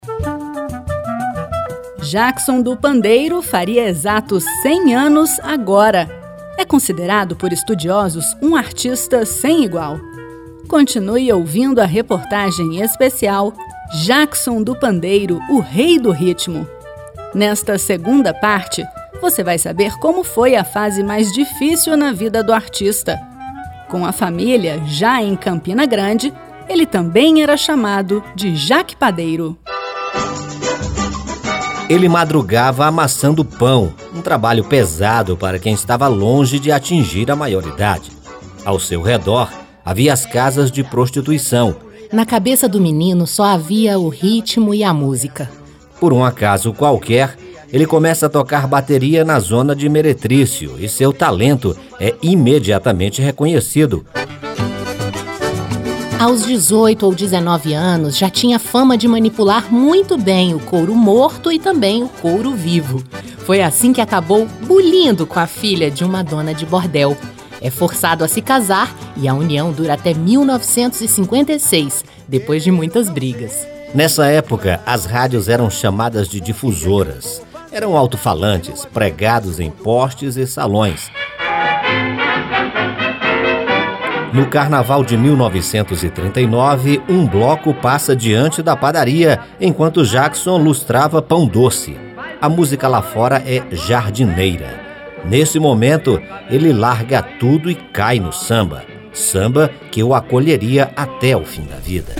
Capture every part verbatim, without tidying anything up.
Jackson do Pandeiro faria exatos cem anos agora. É considerado por estudiosos um artista sem igual. Continue ouvindo a reportagem especial Jackson do Pandeiro, o rei do ritmo. Nesta segunda parte, você vai saber como foi a fase mais difícil na vida do artista. Com a família já em Campina Grande, ele também era chamado de Jaque Padeiro. Ele madrugava amassando pão, um trabalho pesado para quem estava longe de atingir a maioridade. Ao seu redor, havia as casas de prostituição. Na cabeça do menino só havia o ritmo e a música. Por um acaso qualquer, ele começa a tocar bateria na zona de Meretrício e seu talento é imediatamente reconhecido. Aos dezoito ou dezenove anos, já tinha fama de manipular muito bem o couro morto e também o couro vivo. Foi assim que acabou bulindo com a filha de uma dona de bordel. É forçado a se casar e a união dura até mil novecentos e cinquenta e seis, depois de muitas brigas. Nessa época, as rádios eram chamadas de difusoras. Eram alto-falantes, pregados em postes e salões. No carnaval de mil novecentos e trinta e nove, um bloco passa diante da padaria, enquanto Jackson lustrava pão doce. A música lá fora é jardineira. Nesse momento, ele larga tudo e cai no samba. Samba que o acolheria até o fim da vida.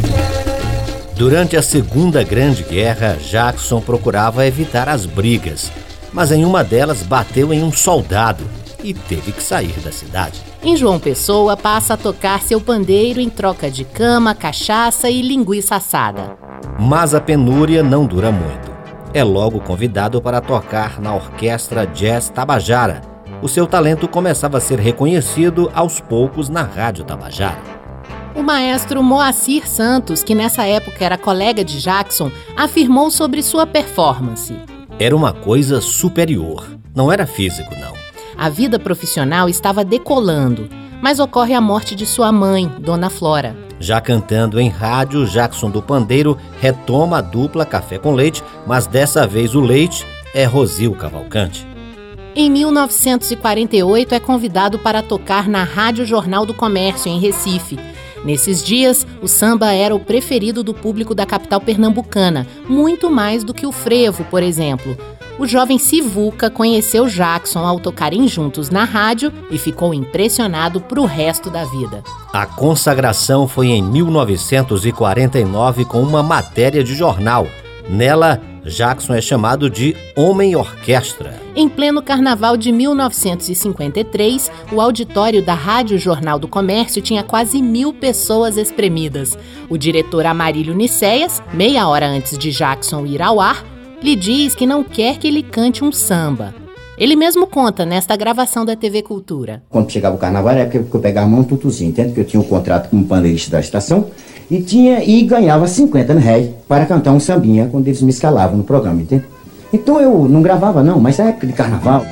Durante a Segunda Grande Guerra, Jackson procurava evitar as brigas, mas em uma delas bateu em um soldado e teve que sair da cidade. Em João Pessoa, passa a tocar seu pandeiro em troca de cama, cachaça e linguiça assada. Mas a penúria não dura muito. É logo convidado para tocar na Orquestra Jazz Tabajara. O seu talento começava a ser reconhecido aos poucos na Rádio Tabajara. O maestro Moacir Santos, que nessa época era colega de Jackson, afirmou sobre sua performance. Era uma coisa superior. Não era físico, não. A vida profissional estava decolando, mas ocorre a morte de sua mãe, Dona Flora. Já cantando em rádio, Jackson do Pandeiro retoma a dupla Café com Leite, mas dessa vez o leite é Rosil Cavalcante. Em mil novecentos e quarenta e oito é convidado para tocar na Rádio Jornal do Comércio, em Recife. Nesses dias, o samba era o preferido do público da capital pernambucana, muito mais do que o frevo, por exemplo. O jovem Sivuca conheceu Jackson ao tocarem juntos na rádio e ficou impressionado pro resto da vida. A consagração foi em mil novecentos e quarenta e nove com uma matéria de jornal. Nela, Jackson é chamado de Homem Orquestra. Em pleno carnaval de mil novecentos e cinquenta e três, o auditório da Rádio Jornal do Comércio tinha quase mil pessoas espremidas. O diretor Amarílio Nicéias, meia hora antes de Jackson ir ao ar, lhe diz que não quer que ele cante um samba. Ele mesmo conta nesta gravação da T V Cultura. Quando chegava o carnaval, era época que eu pegava um tutuzinho, entende? Que eu tinha um contrato com um pandeirista da estação e, tinha, e ganhava cinquenta reais para cantar um sambinha quando eles me escalavam no programa, entende? Então eu não gravava não, mas na época de carnaval...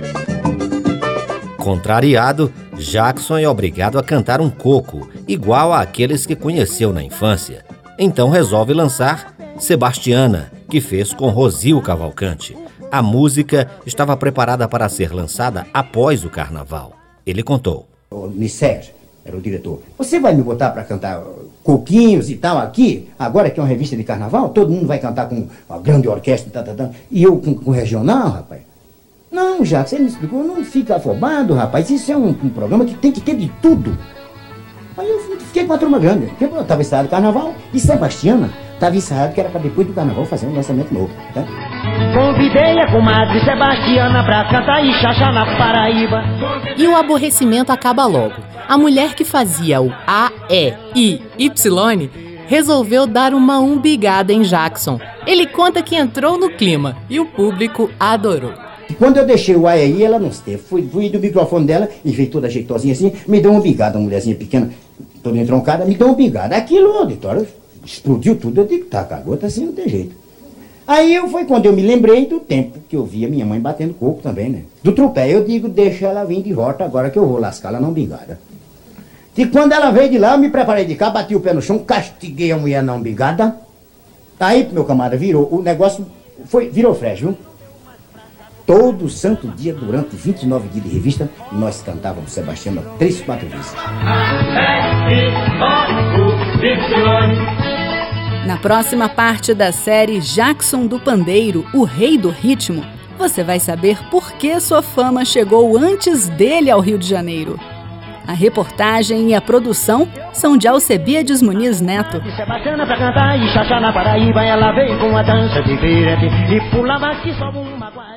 Contrariado, Jackson é obrigado a cantar um coco, igual àqueles que conheceu na infância. Então resolve lançar Sebastiana, que fez com Rosil Cavalcante. A música estava preparada para ser lançada após o carnaval. Ele contou. O Nicéias era o diretor. Você vai me botar para cantar coquinhos e tal aqui? Agora que é uma revista de carnaval, todo mundo vai cantar com uma grande orquestra, tá, tá, tá, e eu com, com regional, rapaz? Não, Jacques, ele me explicou, não fica afobado, rapaz. Isso é um, um programa que tem que ter de tudo. Aí eu fiquei com a turma grande. Porque eu estava ensaiado carnaval e Sebastiana estava ensaiado que era para depois do carnaval fazer um lançamento novo. Tá? Convidei a comadre Sebastiana pra cantar e chachá na Paraíba. E o aborrecimento acaba logo. A mulher que fazia o A, E, I, Y resolveu dar uma umbigada em Jackson. Ele conta que entrou no clima e o público adorou. E quando eu deixei o A E I, ela não esteve. Fui, fui do microfone dela e veio toda jeitosinha assim, me deu uma umbigada, uma mulherzinha pequena, toda entroncada, me deu uma umbigada. Aquilo, o auditório explodiu tudo. Eu digo, tá, cagota assim, não tem jeito. Aí eu, foi quando eu me lembrei do tempo que eu via minha mãe batendo coco também, né? Do tropé, eu digo, deixa ela vir de volta agora que eu vou lascar ela na umbigada. E quando ela veio de lá, eu me preparei de cá, bati o pé no chão, castiguei a mulher na umbigada. Aí, meu camarada, virou, o negócio foi, virou fresh, viu? Todo santo dia, durante vinte e nove dias de revista, nós cantávamos Sebastiana três, quatro vezes. Na próxima parte da série Jackson do Pandeiro, o Rei do Ritmo, você vai saber por que sua fama chegou antes dele ao Rio de Janeiro. A reportagem e a produção são de Alcebiades Muniz Neto. Sebastiana pra cantar e Xaxá na Paraíba, ela veio com a dança diferente e pulava que só uma